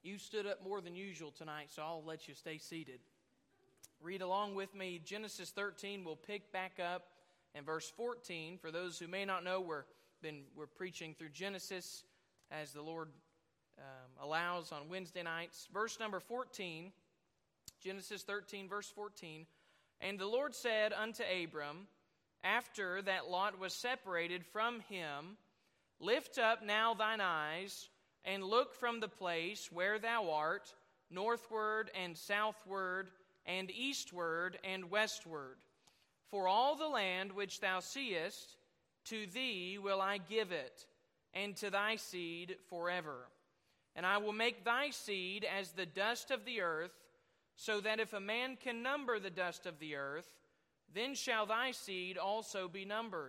You stood up more than usual tonight, so I'll let you stay seated. Read along with me. Genesis 13, we'll pick back up in verse 14. For those who may not know, we're preaching through Genesis as the Lord allows on Wednesday nights. Verse number 14, Genesis 13, verse 14. And the Lord said unto Abram, after that Lot was separated from him, lift up now thine eyes, and look from the place where thou art, northward and southward, and eastward and westward. For all the land which thou seest, to thee will I give it, and to thy seed forever. And I will make thy seed as the dust of the earth, so that if a man can number the dust of the earth, then shall thy seed also be numbered.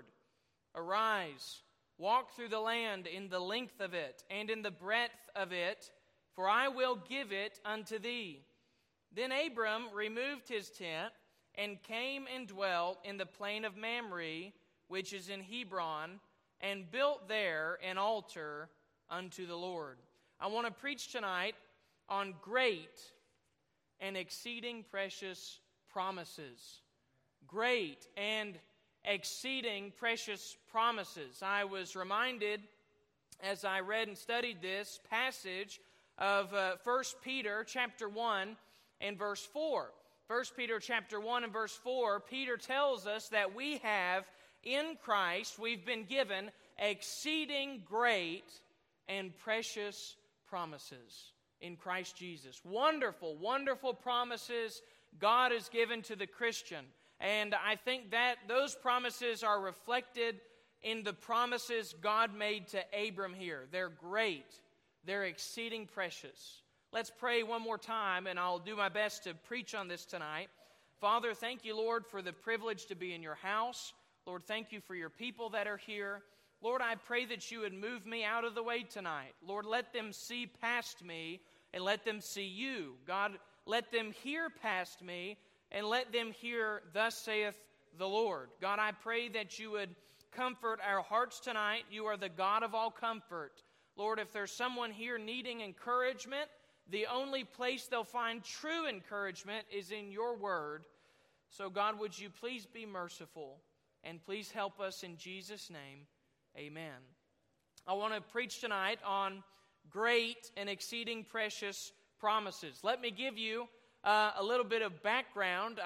Arise, walk through the land in the length of it, and in the breadth of it, for I will give it unto thee. Then Abram removed his tent, and came and dwelt in the plain of Mamre, which is in Hebron, and built there an altar unto the Lord. I want to preach tonight on great and exceeding precious promises. Great and exceeding precious promises. I was reminded as I read and studied this passage of 1 Peter chapter 1 and verse 4. 1 Peter chapter 1 and verse 4, Peter tells us that we have in Christ, we've been given exceeding great and precious promises in Christ Jesus. Wonderful, wonderful promises God has given to the Christian. And I think that those promises are reflected in the promises God made to Abram here. They're great. They're exceeding precious. Let's pray one more time, and I'll do my best to preach on this tonight. Father, thank you, Lord, for the privilege to be in your house. Lord, thank you for your people that are here. Lord, I pray that you would move me out of the way tonight. Lord, let them see past me and let them see you. God, let them hear past me and let them hear, thus saith the Lord. God, I pray that you would comfort our hearts tonight. You are the God of all comfort. Lord, if there's someone here needing encouragement, the only place they'll find true encouragement is in your word. So God, would you please be merciful and please help us in Jesus' name. Amen. I want to preach tonight on great and exceeding precious promises. Let me give you a little bit of background.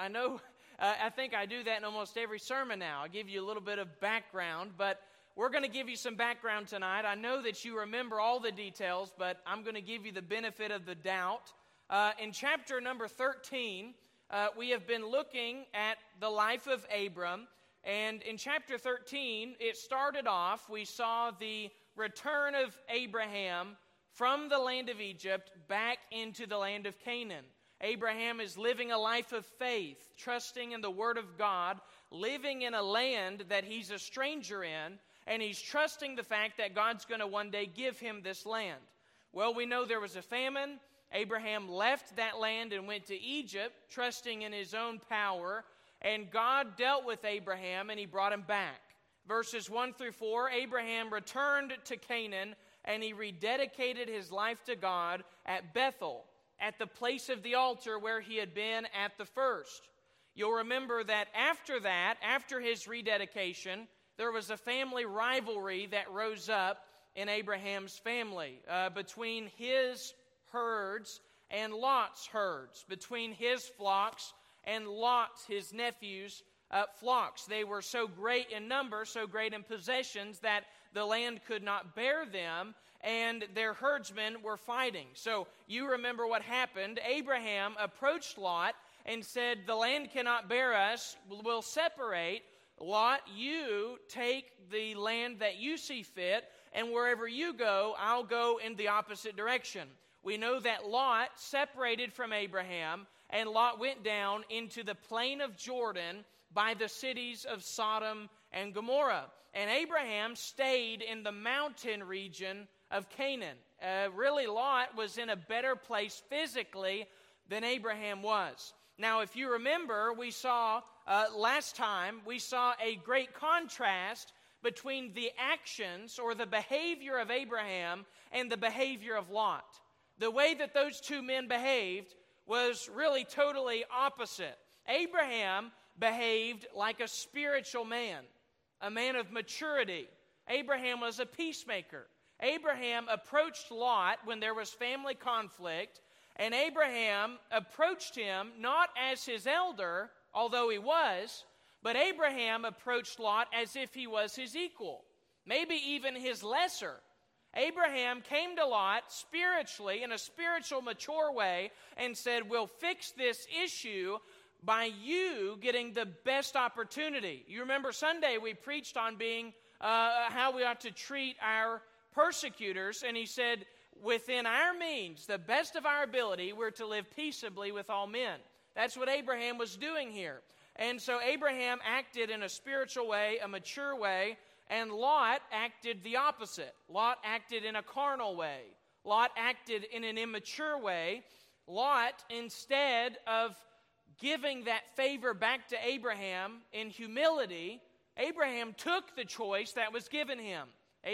I think I do that in almost every sermon now. I give you a little bit of background, but we're going to give you some background tonight. I know that you remember all the details, but I'm going to give you the benefit of the doubt. In chapter number 13, we have been looking at the life of Abram, and in chapter 13, it started off, we saw the return of Abraham from the land of Egypt back into the land of Canaan. Abraham is living a life of faith, trusting in the Word of God, living in a land that he's a stranger in, and he's trusting the fact that God's going to one day give him this land. Well, we know there was a famine. Abraham left that land and went to Egypt, trusting in his own power, and God dealt with Abraham, and he brought him back. Verses 1 through 4, Abraham returned to Canaan, and he rededicated his life to God at Bethel, at the place of the altar where he had been at the first. You'll remember that, after his rededication, there was a family rivalry that rose up in Abraham's family between his herds and Lot's herds, between his flocks and Lot's, his nephew's, flocks. They were so great in number, so great in possessions, that the land could not bear them, and their herdsmen were fighting. So you remember what happened. Abraham approached Lot and said, the land cannot bear us, we'll separate. Lot, you take the land that you see fit, and wherever you go, I'll go in the opposite direction. We know that Lot separated from Abraham, and Lot went down into the plain of Jordan by the cities of Sodom and Gomorrah. And Abraham stayed in the mountain region of Canaan. Really, Lot was in a better place physically than Abraham was. Now, if you remember, we saw last time, we saw a great contrast between the actions or the behavior of Abraham and the behavior of Lot. The way that those two men behaved was really totally opposite. Abraham behaved like a spiritual man, a man of maturity. Abraham was a peacemaker. Abraham approached Lot when there was family conflict, and Abraham approached him not as his elder, although he was, but Abraham approached Lot as if he was his equal, maybe even his lesser. Abraham came to Lot spiritually, in a spiritual, mature way, and said, we'll fix this issue by you getting the best opportunity. You remember Sunday we preached on being how we ought to treat our persecutors, and he said, within our means, the best of our ability, we're to live peaceably with all men. That's what Abraham was doing here. And so Abraham acted in a spiritual way, a mature way, and Lot acted the opposite. Lot acted in a carnal way. Lot acted in an immature way. Lot, instead of giving that favor back to Abraham in humility, Abraham took the choice that was given him.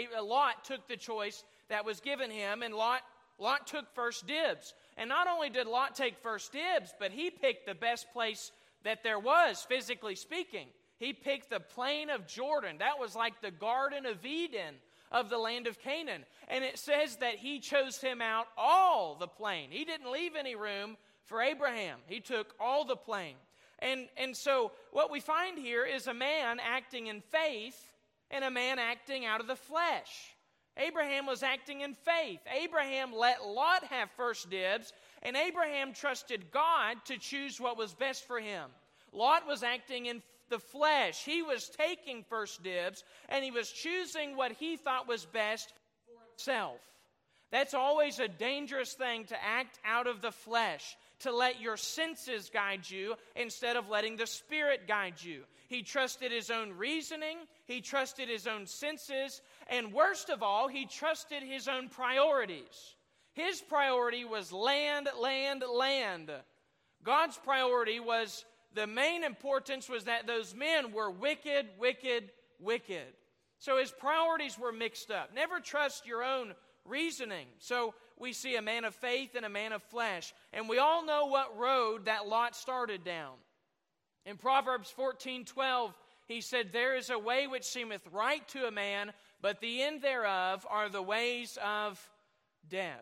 Lot took the choice that was given him, and Lot took first dibs. And not only did Lot take first dibs, but he picked the best place that there was, physically speaking. He picked the plain of Jordan. That was like the Garden of Eden of the land of Canaan. And it says that he chose him out all the plain. He didn't leave any room for Abraham. He took all the plain. And so what we find here is a man acting in faith and a man acting out of the flesh. Abraham was acting in faith. Abraham let Lot have first dibs, and Abraham trusted God to choose what was best for him. Lot was acting in the flesh. He was taking first dibs, and he was choosing what he thought was best for himself. That's always a dangerous thing, to act out of the flesh, to let your senses guide you instead of letting the Spirit guide you. He trusted his own reasoning, he trusted his own senses, and worst of all, he trusted his own priorities. His priority was land, land, land. God's priority was, the main importance was that those men were wicked, wicked, wicked. So his priorities were mixed up. Never trust your own reasoning. So we see a man of faith and a man of flesh. And we all know what road that Lot started down. In Proverbs 14:12, he said, there is a way which seemeth right to a man, but the end thereof are the ways of death.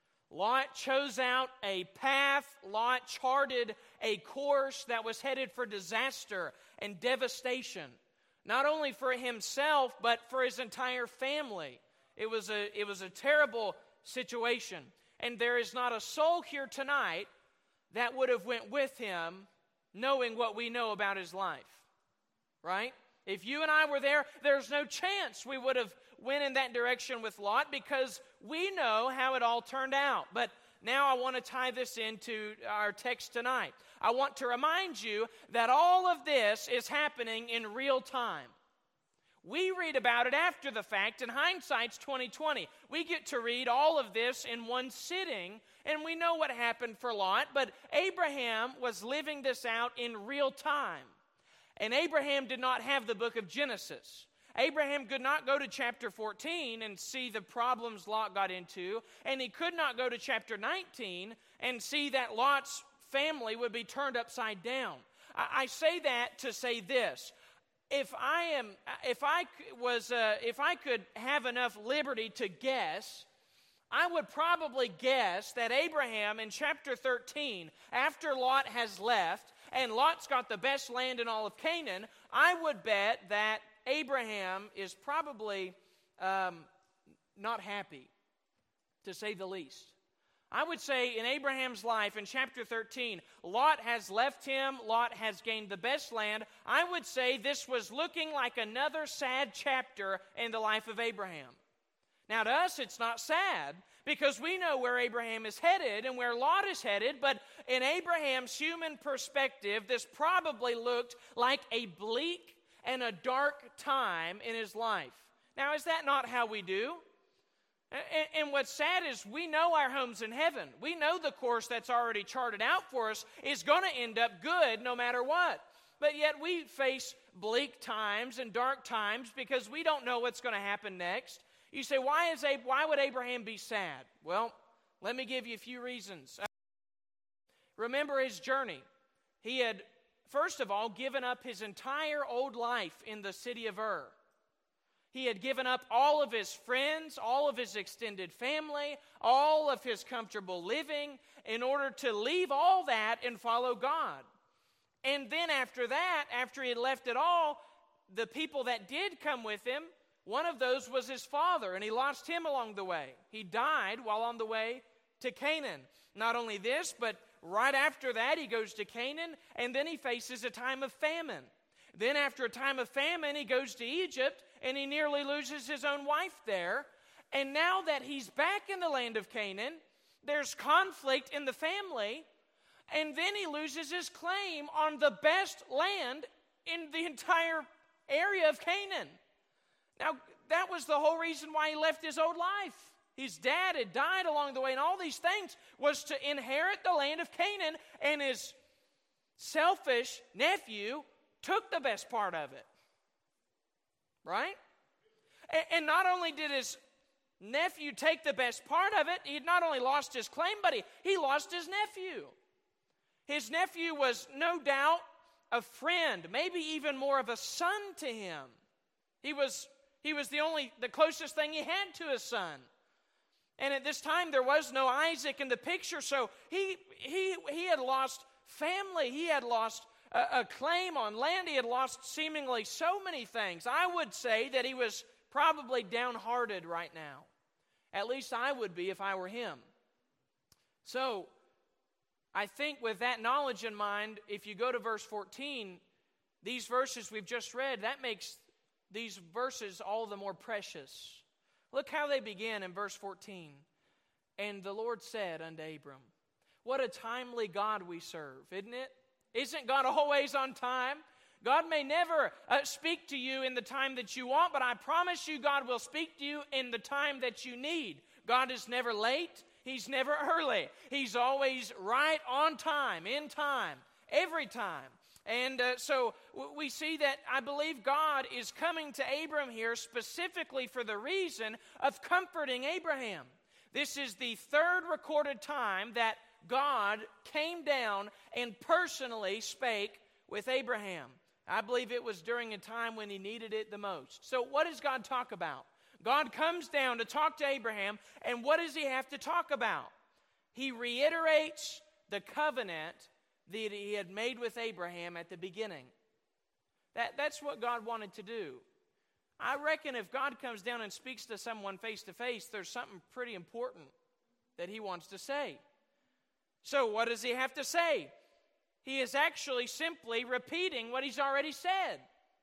Lot chose out a path. Lot charted a course that was headed for disaster and devastation, not only for himself, but for his entire family. It was a terrible situation. And there is not a soul here tonight that would have went with him knowing what we know about his life. Right? If you and I were there, there's no chance we would have went in that direction with Lot, because we know how it all turned out. But now I want to tie this into our text tonight. I want to remind you that all of this is happening in real time. We read about it after the fact, and hindsight's 20/20. We get to read all of this in one sitting, and we know what happened for Lot, but Abraham was living this out in real time. And Abraham did not have the book of Genesis. Abraham could not go to chapter 14 and see the problems Lot got into, and he could not go to chapter 19 and see that Lot's family would be turned upside down. I say that to say this. If I could have enough liberty to guess, I would probably guess that Abraham in chapter 13, after Lot has left, and Lot's got the best land in all of Canaan, I would bet that Abraham is probably not happy, to say the least. I would say in Abraham's life, in chapter 13, Lot has left him, Lot has gained the best land. I would say this was looking like another sad chapter in the life of Abraham. Now to us, it's not sad, because we know where Abraham is headed and where Lot is headed, but in Abraham's human perspective, this probably looked like a bleak and a dark time in his life. Now, is that not how we do? And what's sad is we know our home's in heaven. We know the course that's already charted out for us is going to end up good no matter what. But yet we face bleak times and dark times because we don't know what's going to happen next. You say, why would Abraham be sad? Well, Let me give you a few reasons. Remember his journey. He had, first of all, given up his entire old life in the city of Ur. He had given up all of his friends, all of his extended family, all of his comfortable living in order to leave all that and follow God. And then after that, after he had left it all, the people that did come with him, one of those was his father, and he lost him along the way. He died while on the way to Canaan. Not only this, but right after that, he goes to Canaan, and then he faces a time of famine. Then after a time of famine, he goes to Egypt, and he nearly loses his own wife there. And now that he's back in the land of Canaan, there's conflict in the family, and then he loses his claim on the best land in the entire area of Canaan. Now, that was the whole reason why he left his old life. His dad had died along the way, and all these things was to inherit the land of Canaan, and his selfish nephew took the best part of it. Right? And not only did his nephew take the best part of it, he not only lost his claim, but he lost his nephew. His nephew was no doubt a friend, maybe even more of a son to him. He was the closest thing he had to his son. And at this time, there was no Isaac in the picture, so he had lost family. He had lost a claim on land. He had lost seemingly so many things. I would say that he was probably downhearted right now. At least I would be if I were him. So, I think with that knowledge in mind, if you go to verse 14, these verses we've just read, that makes these verses all the more precious. Look how they begin in verse 14. And the Lord said unto Abram, what a timely God we serve, isn't it? Isn't God always on time? God may never speak to you in the time that you want, but I promise you God will speak to you in the time that you need. God is never late. He's never early. He's always right on time, in time, every time. And so we see that I believe God is coming to Abram here specifically for the reason of comforting Abraham. This is the third recorded time that God came down and personally spake with Abraham. I believe it was during a time when he needed it the most. So what does God talk about? God comes down to talk to Abraham, and what does he have to talk about? He reiterates the covenant that he had made with Abraham at the beginning. That's what God wanted to do. I reckon if God comes down and speaks to someone face to face, there's something pretty important that he wants to say. So what does he have to say? He is actually simply repeating what he's already said.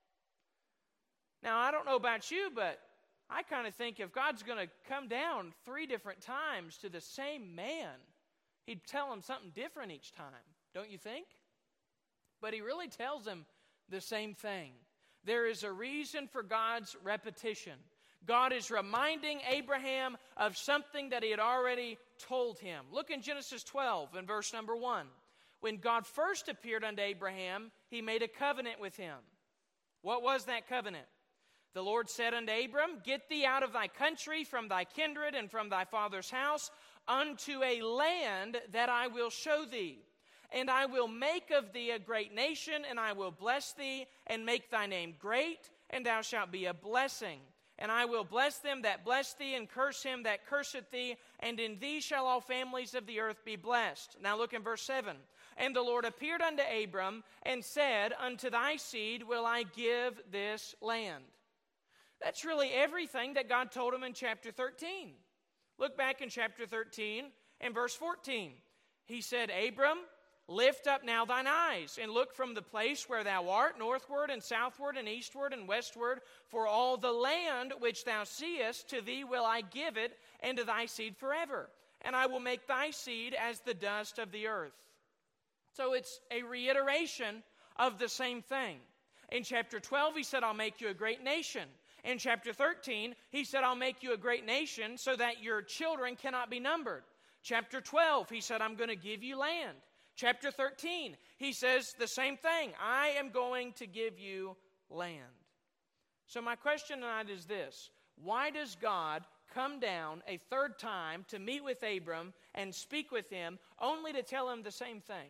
Now, I don't know about you, but I kind of think if God's going to come down 3 different times to the same man, he'd tell him something different each time, don't you think? But he really tells him the same thing. There is a reason for God's repetition. God is reminding Abraham of something that he had already told him. Look in Genesis 12 in verse number 1. When God first appeared unto Abraham, he made a covenant with him. What was that covenant? The Lord said unto Abram, get thee out of thy country, from thy kindred, and from thy father's house, unto a land that I will show thee. And I will make of thee a great nation, and I will bless thee, and make thy name great, and thou shalt be a blessing. And I will bless them that bless thee, and curse him that curseth thee, and in thee shall all families of the earth be blessed. Now look in verse 7. And the Lord appeared unto Abram, and said, unto thy seed will I give this land. That's really everything that God told him in chapter 13. Look back in chapter 13 and verse 14. He said, Abram, lift up now thine eyes, and look from the place where thou art, northward and southward and eastward and westward, for all the land which thou seest, to thee will I give it, and to thy seed forever. And I will make thy seed as the dust of the earth. So it's a reiteration of the same thing. In chapter 12, he said, I'll make you a great nation. In chapter 13, he said, I'll make you a great nation so that your children cannot be numbered. Chapter 12, he said, I'm going to give you land. Chapter 13, he says the same thing. I am going to give you land. So my question tonight is this. why does God come down a third time to meet with Abram and speak with him, only to tell him the same thing?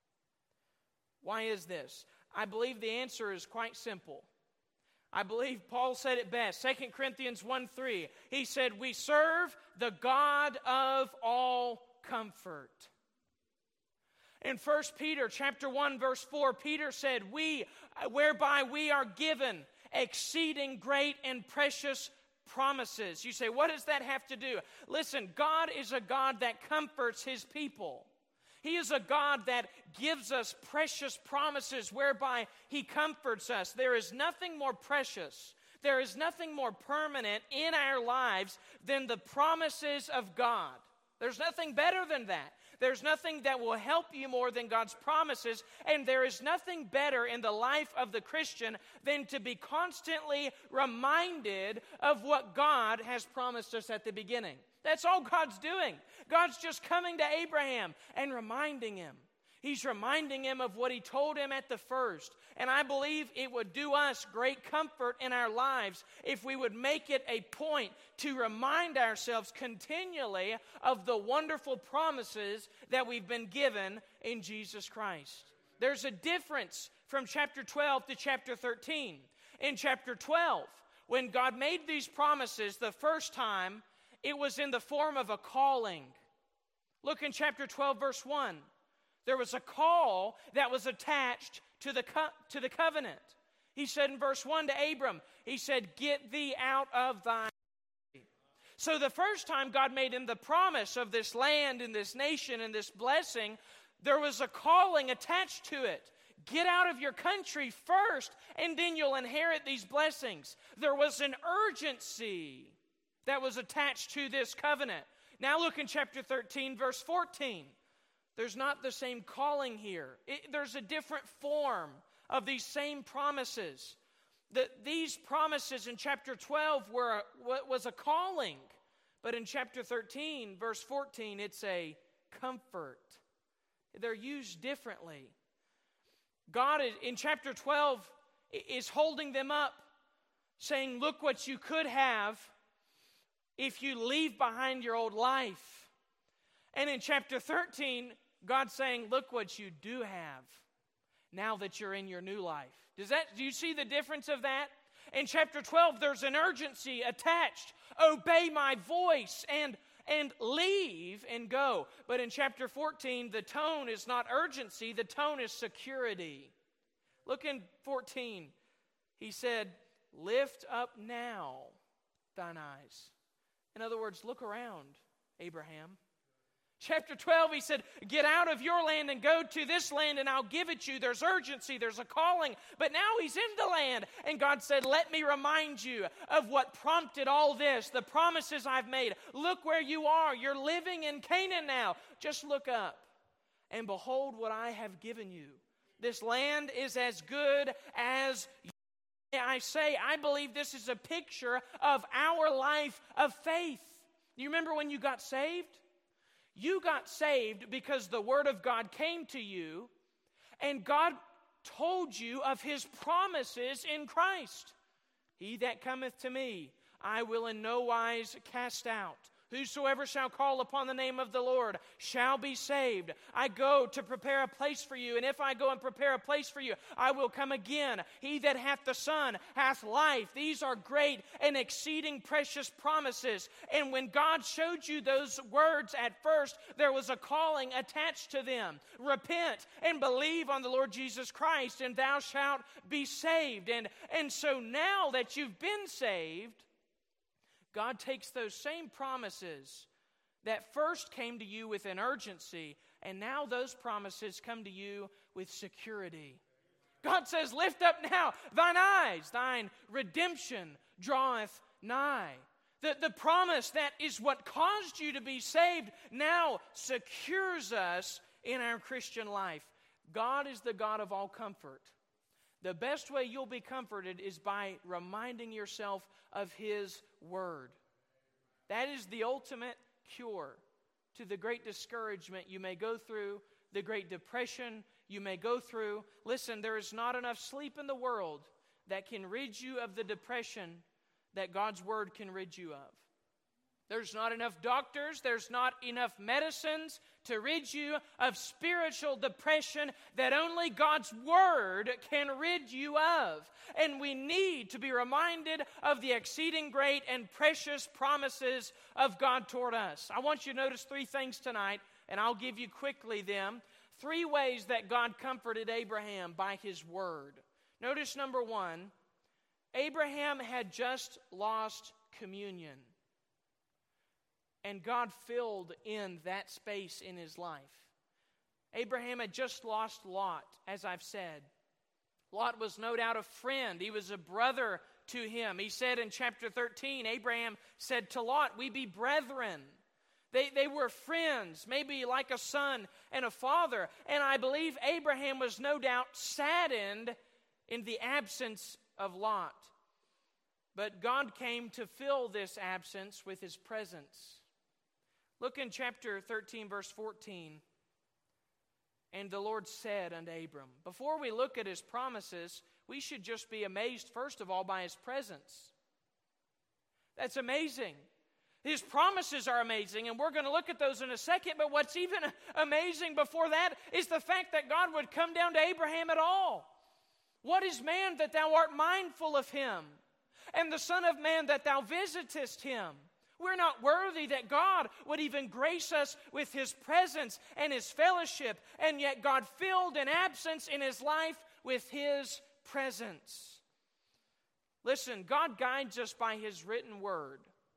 Why is this? I believe the answer is quite simple. I believe Paul said it best. 2 Corinthians 1:3. He said, we serve the God of all comfort. In 1 Peter chapter 1, verse 4, Peter said, whereby we are given exceeding great and precious promises. You say, what does that have to do? Listen, God is a God that comforts His people. He is a God that gives us precious promises whereby He comforts us. There is nothing more precious, there is nothing more permanent in our lives than the promises of God. There's nothing better than that. There's nothing that will help you more than God's promises, and there is nothing better in the life of the Christian than to be constantly reminded of what God has promised us at the beginning. That's all God's doing. God's just coming to Abraham and reminding him. He's reminding him of what He told him at the first. And I believe it would do us great comfort in our lives if we would make it a point to remind ourselves continually of the wonderful promises that we've been given in Jesus Christ. There's a difference from chapter 12 to chapter 13. In chapter 12, when God made these promises the first time, it was in the form of a calling. Look in chapter 12, verse 1. There was a call that was attached to the covenant. He said in verse 1 to Abram, He said, get thee out of thy country. So the first time God made him the promise of this land and this nation and this blessing, there was a calling attached to it. Get out of your country first, and then you'll inherit these blessings. There was an urgency that was attached to this covenant. Now look in chapter 13, verse 14. There's not the same calling here. There's a different form of these same promises. These promises in chapter 12 was a calling. But in chapter 13, verse 14, it's a comfort. They're used differently. God, in chapter 12, is holding them up, saying, look what you could have if you leave behind your old life. And in chapter 13, God's saying, look what you do have now that you're in your new life. Do you see the difference of that? In chapter 12, there's an urgency attached. Obey my voice and leave and go. But in chapter 14, the tone is not urgency, the tone is security. Look in 14. He said, lift up now thine eyes. In other words, look around, Abraham. Chapter 12, he said, get out of your land and go to this land and I'll give it you. There's urgency, there's a calling. But now he's in the land. And God said, let me remind you of what prompted all this, the promises I've made. Look where you are. You're living in Canaan now. Just look up and behold what I have given you. This land is as good as you. I say, I believe this is a picture of our life of faith. You remember when you got saved? You got saved because the Word of God came to you, and God told you of His promises in Christ. He that cometh to me, I will in no wise cast out. Whosoever shall call upon the name of the Lord shall be saved. I go to prepare a place for you, and if I go and prepare a place for you, I will come again. He that hath the Son hath life. These are great and exceeding precious promises. And when God showed you those words at first, there was a calling attached to them. Repent and believe on the Lord Jesus Christ, and thou shalt be saved. And so now that you've been saved, God takes those same promises that first came to you with an urgency, and now those promises come to you with security. God says, lift up now thine eyes, thine redemption draweth nigh. The promise that is what caused you to be saved now secures us in our Christian life. God is the God of all comfort. The best way you'll be comforted is by reminding yourself of His Word. That is the ultimate cure to the great discouragement you may go through, the great depression you may go through. Listen, there is not enough sleep in the world that can rid you of the depression that God's Word can rid you of. There's not enough doctors, there's not enough medicines to rid you of spiritual depression that only God's Word can rid you of. And we need to be reminded of the exceeding great and precious promises of God toward us. I want you to notice three things tonight, and I'll give you quickly them. Three ways that God comforted Abraham by His Word. Notice number one, Abraham had just lost communion. And God filled in that space in his life. Abraham had just lost Lot, as I've said. Lot was no doubt a friend. He was a brother to him. He said in chapter 13, Abraham said to Lot, "We be brethren." They were friends, maybe like a son and a father. And I believe Abraham was no doubt saddened in the absence of Lot. But God came to fill this absence with His presence. Look in chapter 13, verse 14. And the Lord said unto Abram. Before we look at His promises, we should just be amazed, first of all, by His presence. That's amazing. His promises are amazing, and we're going to look at those in a second. But what's even amazing before that is the fact that God would come down to Abraham at all. What is man that thou art mindful of him? And the Son of Man that thou visitest him? We're not worthy that God would even grace us with His presence and His fellowship, and yet God filled an absence in his life with His presence. Listen, God guides us by His written Word.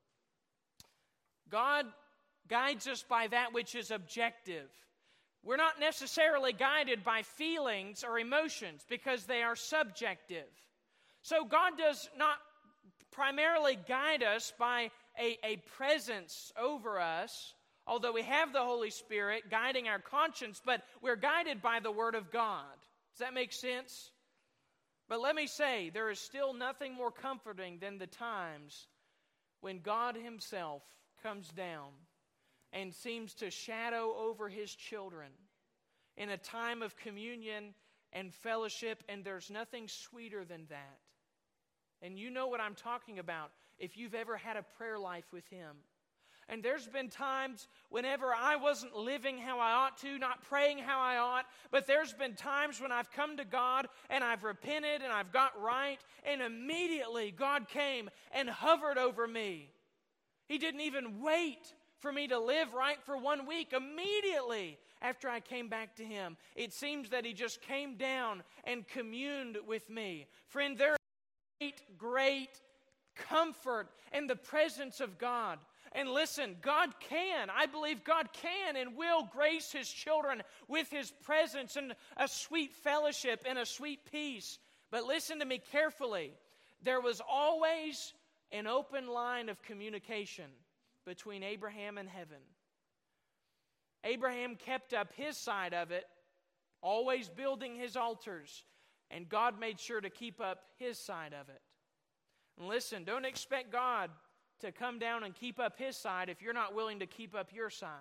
God guides us by that which is objective. We're not necessarily guided by feelings or emotions because they are subjective. So God does not primarily guide us by a presence over us, although we have the Holy Spirit guiding our conscience, but we're guided by the Word of God. Does that make sense? But let me say, there is still nothing more comforting than the times when God Himself comes down and seems to shadow over His children in a time of communion and fellowship, and there's nothing sweeter than that. And you know what I'm talking about if you've ever had a prayer life with Him. And there's been times whenever I wasn't living how I ought to, not praying how I ought, but there's been times when I've come to God and I've repented and I've got right, and immediately God came and hovered over me. He didn't even wait for me to live right for 1 week. Immediately after I came back to Him, it seems that He just came down and communed with me. Friend, there is great comfort in the presence of God. And listen, God can, I believe God can and will grace His children with His presence and a sweet fellowship and a sweet peace. But listen to me carefully. There was always an open line of communication between Abraham and heaven. Abraham kept up his side of it, always building his altars, and God made sure to keep up His side of it. And listen, don't expect God to come down and keep up His side if you're not willing to keep up your side.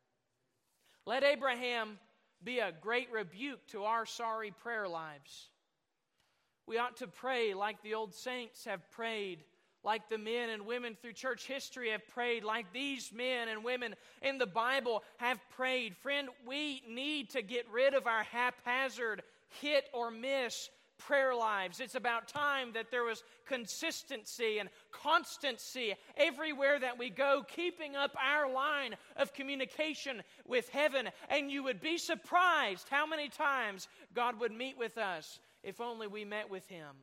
Let Abraham be a great rebuke to our sorry prayer lives. We ought to pray like the old saints have prayed, like the men and women through church history have prayed, like these men and women in the Bible have prayed. Friend, we need to get rid of our haphazard, hit or miss prayer lives. It's about time that there was consistency and constancy everywhere that we go, keeping up our line of communication with heaven. And you would be surprised how many times God would meet with us if only we met with Him.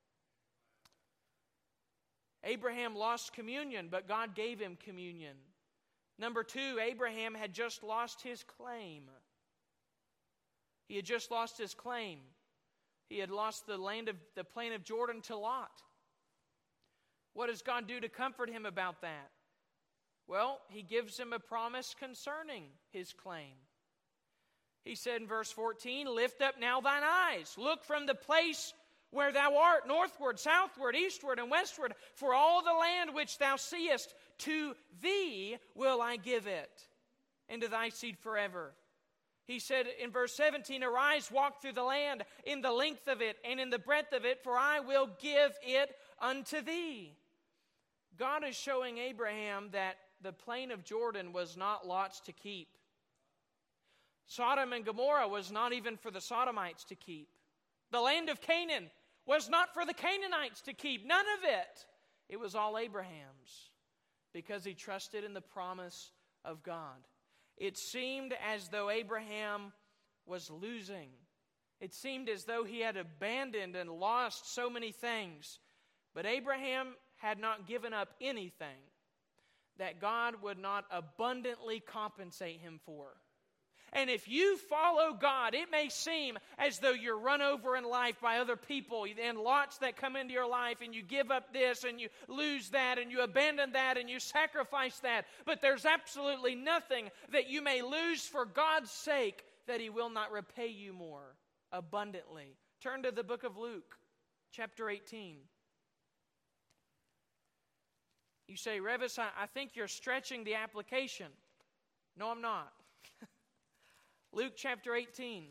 Abraham lost communion, but God gave him communion. Number two, Abraham had just lost his claim. He had just lost his claim. He had lost the plain of Jordan to Lot. What does God do to comfort him about that? Well, He gives him a promise concerning his claim. He said in verse 14, "Lift up now thine eyes, look from the place where thou art, northward, southward, eastward, and westward, for all the land which thou seest, to thee will I give it, and to thy seed forever." He said in verse 17, "Arise, walk through the land in the length of it and in the breadth of it, for I will give it unto thee." God is showing Abraham that the plain of Jordan was not Lot's to keep. Sodom and Gomorrah was not even for the Sodomites to keep. The land of Canaan was not for the Canaanites to keep. None of it. It was all Abraham's, because he trusted in the promise of God. It seemed as though Abraham was losing. It seemed as though he had abandoned and lost so many things. But Abraham had not given up anything that God would not abundantly compensate him for. And if you follow God, it may seem as though you're run over in life by other people and lots that come into your life, and you give up this and you lose that and you abandon that and you sacrifice that. But there's absolutely nothing that you may lose for God's sake that He will not repay you more abundantly. Turn to the book of Luke, chapter 18. You say, Revis, I think you're stretching the application. No, I'm not. Luke chapter 18.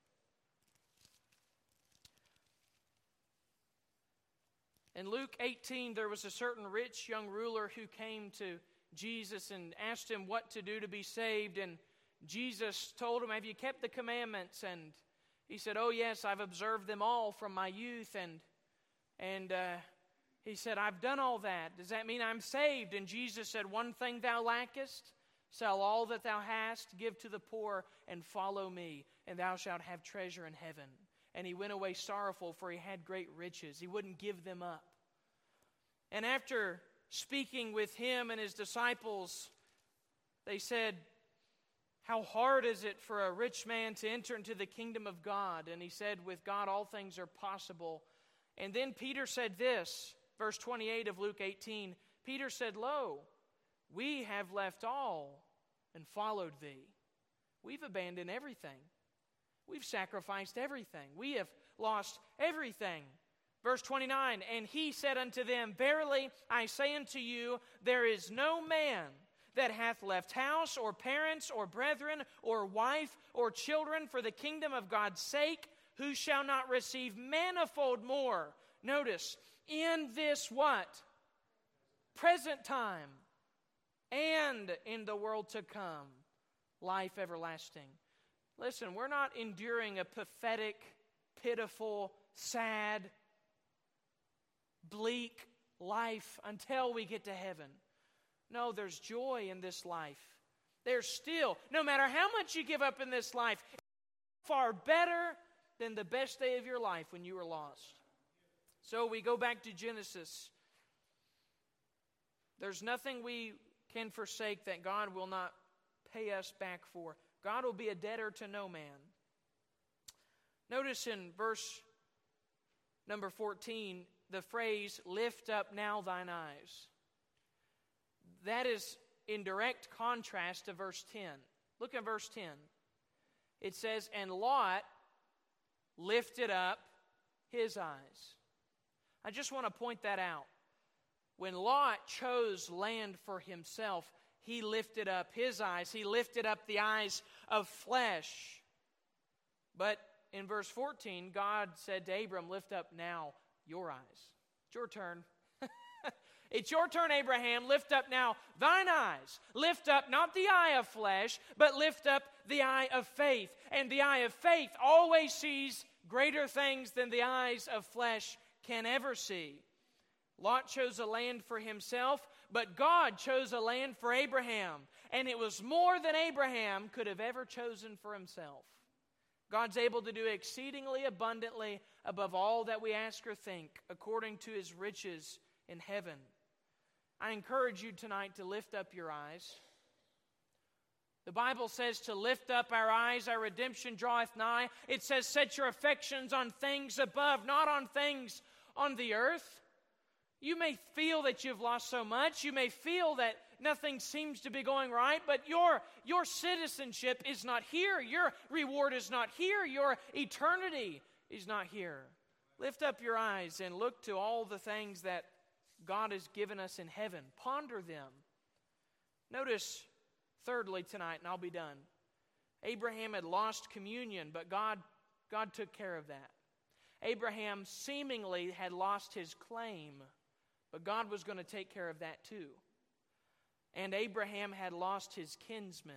In Luke 18, there was a certain rich young ruler who came to Jesus and asked him what to do to be saved. And Jesus told him, have you kept the commandments? And he said, oh yes, I've observed them all from my youth. And he said, I've done all that. Does that mean I'm saved? And Jesus said, one thing thou lackest, sell all that thou hast, give to the poor, and follow me, and thou shalt have treasure in heaven. And he went away sorrowful, for he had great riches. He wouldn't give them up. And after speaking with him and his disciples, they said, how hard is it for a rich man to enter into the kingdom of God? And he said, with God all things are possible. And then Peter said this, verse 28 of Luke 18, Peter said, lo, we have left all and followed thee. We've abandoned everything. We've sacrificed everything. We have lost everything. Verse 29, and he said unto them, verily I say unto you, there is no man that hath left house or parents or brethren or wife or children for the kingdom of God's sake, who shall not receive manifold more. Notice, in this what? Present time. And in the world to come, life everlasting. Listen, we're not enduring a pathetic, pitiful, sad, bleak life until we get to heaven. No, there's joy in this life. There's still, no matter how much you give up in this life, it's far better than the best day of your life when you were lost. So we go back to Genesis. There's nothing we can forsake that God will not pay us back for. God will be a debtor to no man. Notice in verse number 14, the phrase, lift up now thine eyes. That is in direct contrast to verse 10. Look at verse 10. It says, and Lot lifted up his eyes. I just want to point that out. When Lot chose land for himself, he lifted up his eyes. He lifted up the eyes of flesh. But in verse 14, God said to Abram, lift up now your eyes. It's your turn. It's your turn, Abraham. Lift up now thine eyes. Lift up not the eye of flesh, but lift up the eye of faith. And the eye of faith always sees greater things than the eyes of flesh can ever see. Lot chose a land for himself, but God chose a land for Abraham. And it was more than Abraham could have ever chosen for himself. God's able to do exceedingly abundantly above all that we ask or think, according to His riches in heaven. I encourage you tonight to lift up your eyes. The Bible says to lift up our eyes, our redemption draweth nigh. It says set your affections on things above, not on things on the earth. You may feel that you've lost so much. You may feel that nothing seems to be going right, but your citizenship is not here. Your reward is not here. Your eternity is not here. Lift up your eyes and look to all the things that God has given us in heaven. Ponder them. Notice, thirdly tonight, and I'll be done. Abraham had lost communion, but God took care of that. Abraham seemingly had lost his claim, But God was going to take care of that too. And Abraham had lost his kinsmen.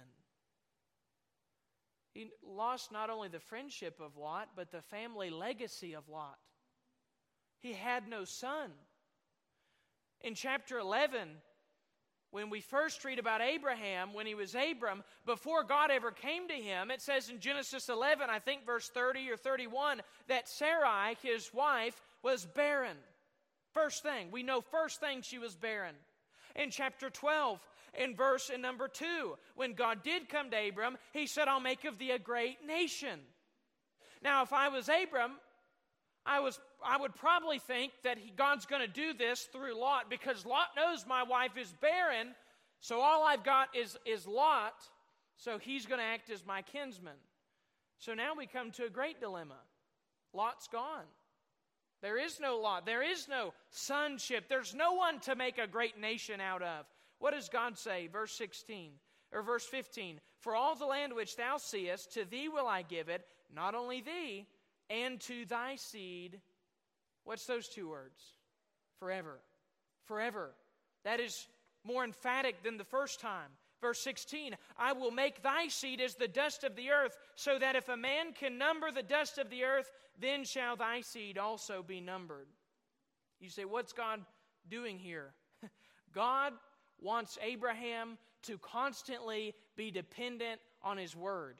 He lost not only the friendship of Lot, but the family legacy of Lot. He had no son. In chapter 11, when we first read about Abraham, when he was Abram, before God ever came to him, it says in Genesis 11, I think verse 30 or 31, that Sarai, his wife, was barren. First thing, we know first thing she was barren. In chapter 12, in verse number 2, when God did come to Abram, he said, I'll make of thee a great nation. Now, if I was Abram, I would probably think that God's going to do this through Lot, because Lot knows my wife is barren, so all I've got is Lot, so he's going to act as my kinsman. So now we come to a great dilemma. Lot's gone. There is no Lot. There is no sonship. There's no one to make a great nation out of. What does God say? Verse 16 or verse 15. For all the land which thou seest, to thee will I give it, not only thee, and to thy seed. What's those two words? Forever. Forever. That is more emphatic than the first time. Verse 16, I will make thy seed as the dust of the earth, so that if a man can number the dust of the earth, then shall thy seed also be numbered. You say, what's God doing here? God wants Abraham to constantly be dependent on his word.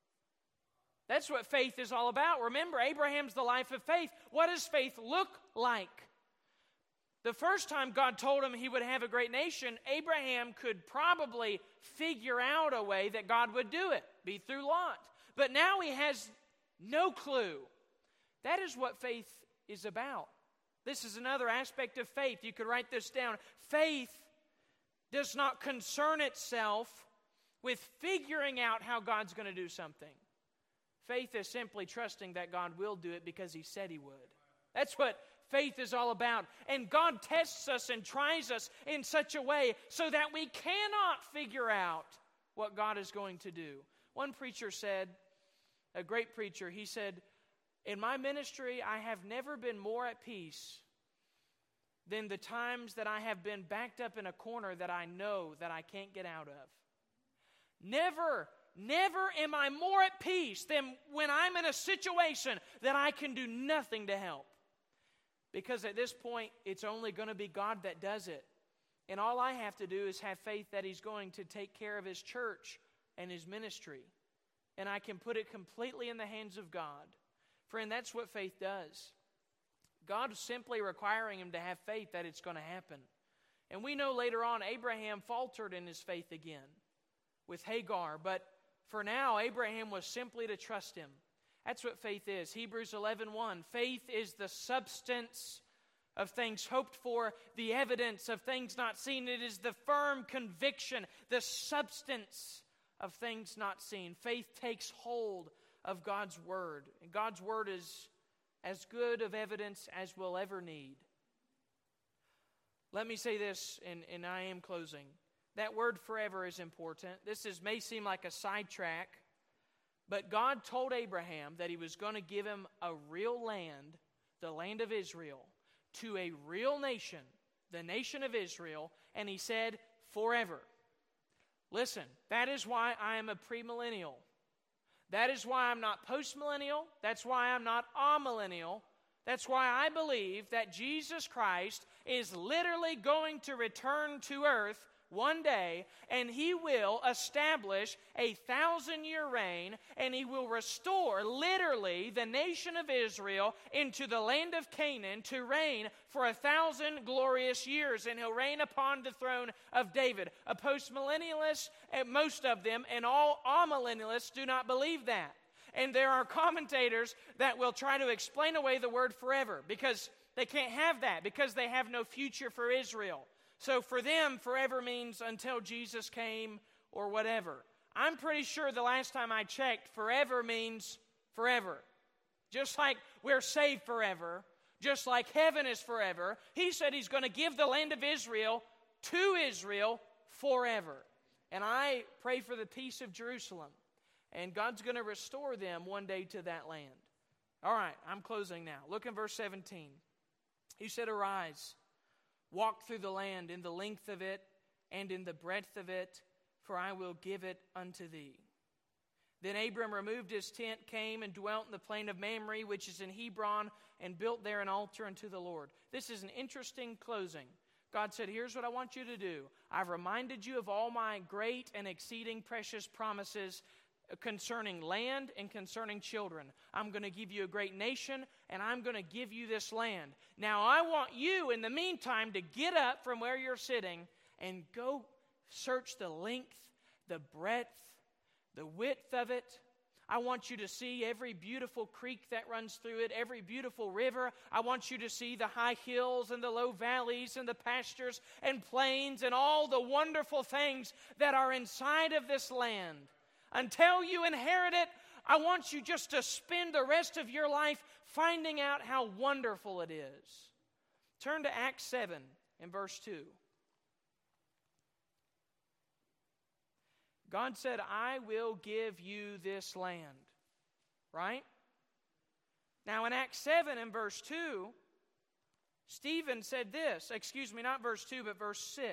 That's what faith is all about. Remember, Abraham's the life of faith. What does faith look like? The first time God told him he would have a great nation, Abraham could probably figure out a way that God would do it, be through Lot. But now he has no clue. That is what faith is about. This is another aspect of faith. You could write this down. Faith does not concern itself with figuring out how God's going to do something. Faith is simply trusting that God will do it because he said he would. That's what faith is all about. And God tests us and tries us in such a way so that we cannot figure out what God is going to do. One preacher said, a great preacher, he said, in my ministry, I have never been more at peace than the times that I have been backed up in a corner that I know that I can't get out of. Never am I more at peace than when I'm in a situation that I can do nothing to help. Because at this point, it's only going to be God that does it. And all I have to do is have faith that he's going to take care of his church and his ministry. And I can put it completely in the hands of God. Friend, that's what faith does. God is simply requiring him to have faith that it's going to happen. And we know later on, Abraham faltered in his faith again with Hagar. But for now, Abraham was simply to trust him. That's what faith is. Hebrews 11:1. Faith is the substance of things hoped for, the evidence of things not seen. It is the firm conviction, the substance of things not seen. Faith takes hold of God's word. And God's word is as good of evidence as we'll ever need. Let me say this, and I am closing. That word forever is important. This may seem like a sidetrack, but God told Abraham that he was going to give him a real land, the land of Israel, to a real nation, the nation of Israel, and he said, forever. Listen, that is why I am a premillennial. That is why I'm not postmillennial. That's why I'm not amillennial. That's why I believe that Jesus Christ is literally going to return to earth one day, and he will establish a 1,000-year reign, and he will restore literally the nation of Israel into the land of Canaan to reign for 1,000 glorious years, and he'll reign upon the throne of David. A postmillennialist, most of them, and all amillennialists do not believe that. And there are commentators that will try to explain away the word forever because they can't have that, because they have no future for Israel. So for them, forever means until Jesus came or whatever. I'm pretty sure the last time I checked, forever means forever. Just like we're saved forever, just like heaven is forever, he said he's going to give the land of Israel to Israel forever. And I pray for the peace of Jerusalem. And God's going to restore them one day to that land. All right, I'm closing now. Look in verse 17. He said, arise, Walk through the land in the length of it and in the breadth of it, for I will give it unto thee. Then Abram removed his tent, came and dwelt in the plain of Mamre, which is in Hebron, and built there an altar unto the Lord. This is an interesting closing. God said, here's what I want you to do. I've reminded you of all my great and exceeding precious promises concerning land and concerning children. I'm going to give you a great nation, and I'm going to give you this land. Now I want you, in the meantime, to get up from where you're sitting and go search the length, the breadth, the width of it. I want you to see every beautiful creek that runs through it, every beautiful river. I want you to see the high hills and the low valleys and the pastures and plains and all the wonderful things that are inside of this land. Until you inherit it, I want you just to spend the rest of your life finding out how wonderful it is. Turn to Acts 7 and verse 2. God said, I will give you this land. Right? Now in Acts 7 and verse 2, Stephen said this. Not verse 2, but verse 6.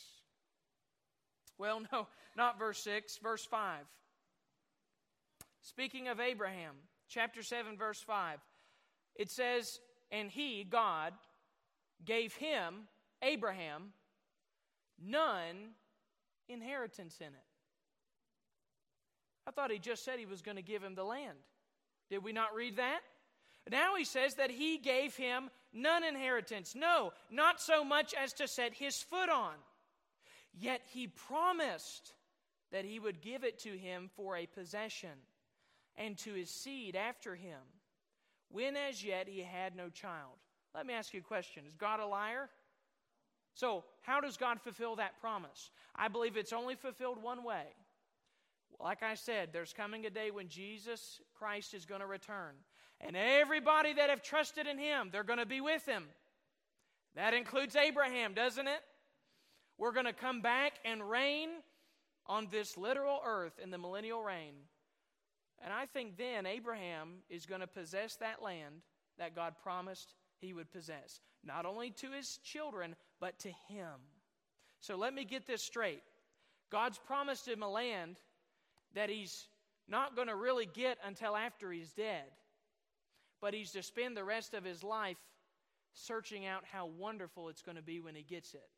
Well, no, not verse 6, verse 5. Speaking of Abraham, chapter 7, verse 5, it says, and he, God, gave him, Abraham, none inheritance in it. I thought he just said he was going to give him the land. Did we not read that? Now he says that he gave him none inheritance. No, not so much as to set his foot on. Yet he promised that he would give it to him for a possession, and to his seed after him, when as yet he had no child. Let me ask you a question. Is God a liar? So, how does God fulfill that promise? I believe it's only fulfilled one way. Like I said, there's coming a day when Jesus Christ is going to return. And everybody that have trusted in him, they're going to be with him. That includes Abraham, doesn't it? We're going to come back and reign on this literal earth in the millennial reign. And I think then Abraham is going to possess that land that God promised he would possess. Not only to his children, but to him. So let me get this straight. God's promised him a land that he's not going to really get until after he's dead. But he's to spend the rest of his life searching out how wonderful it's going to be when he gets it.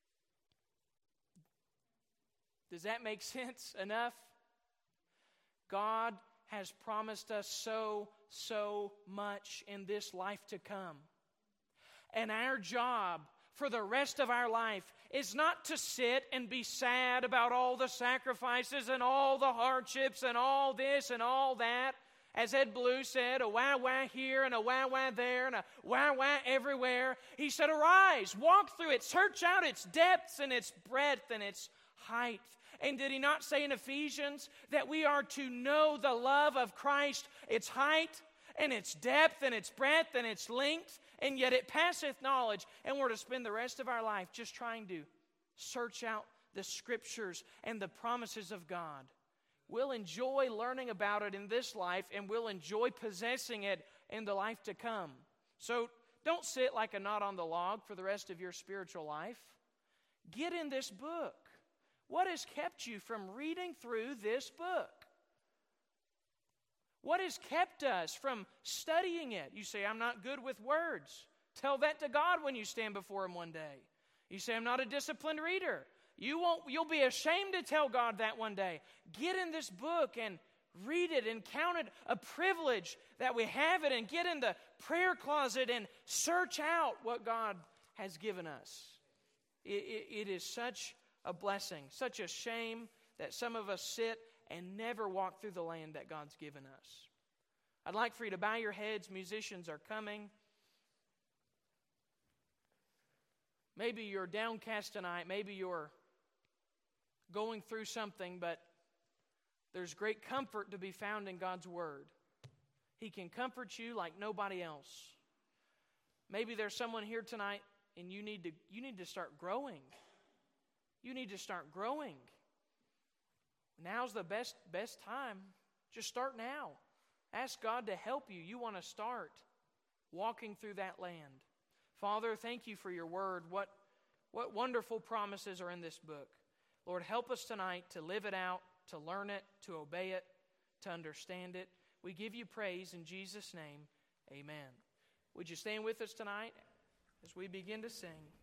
Does that make sense enough? God has promised us so much in this life to come. And our job for the rest of our life is not to sit and be sad about all the sacrifices and all the hardships and all this and all that. As Ed Blue said, a wah-wah here and a wah-wah there and a wah-wah everywhere. He said, arise, walk through it, search out its depths and its breadth and its height. And did he not say in Ephesians that we are to know the love of Christ, its height and its depth and its breadth and its length, and yet it passeth knowledge, and we're to spend the rest of our life just trying to search out the Scriptures and the promises of God. We'll enjoy learning about it in this life, and we'll enjoy possessing it in the life to come. So don't sit like a knot on the log for the rest of your spiritual life. Get in this book. What has kept you from reading through this book? What has kept us from studying it? You say, I'm not good with words. Tell that to God when you stand before him one day. You say, I'm not a disciplined reader. You'll be ashamed to tell God that one day. Get in this book and read it and count it a privilege that we have it, and get in the prayer closet and search out what God has given us. It is such a blessing, such a shame that some of us sit and never walk through the land that God's given us. I'd like for you to bow your heads. Musicians are coming. Maybe you're downcast tonight. Maybe you're going through something, but there's great comfort to be found in God's Word. He can comfort you like nobody else. Maybe there's someone here tonight and you need to start growing. You need to start growing. Now's the best time. Just start now. Ask God to help you. You want to start walking through that land. Father, thank you for your word. What What wonderful promises are in this book. Lord, help us tonight to live it out, to learn it, to obey it, to understand it. We give you praise in Jesus' name. Amen. Would you stand with us tonight as we begin to sing?